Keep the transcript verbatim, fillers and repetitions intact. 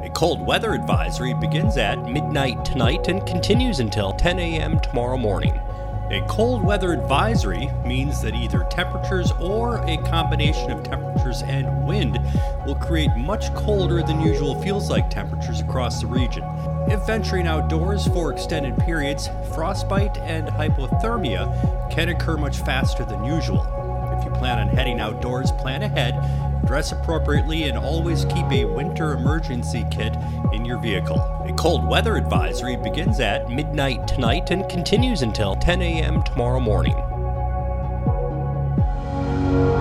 A cold weather advisory begins at midnight tonight and continues until ten a.m. tomorrow morning. A cold weather advisory means that either temperatures or a combination of temperatures and wind will create much colder than usual feels-like temperatures across the region. If venturing outdoors for extended periods, frostbite and hypothermia can occur much faster than usual. If you plan on heading outdoors, plan ahead, dress appropriately, and always keep a winter emergency kit in your vehicle. A cold weather advisory begins at midnight tonight and continues until ten a.m. tomorrow morning.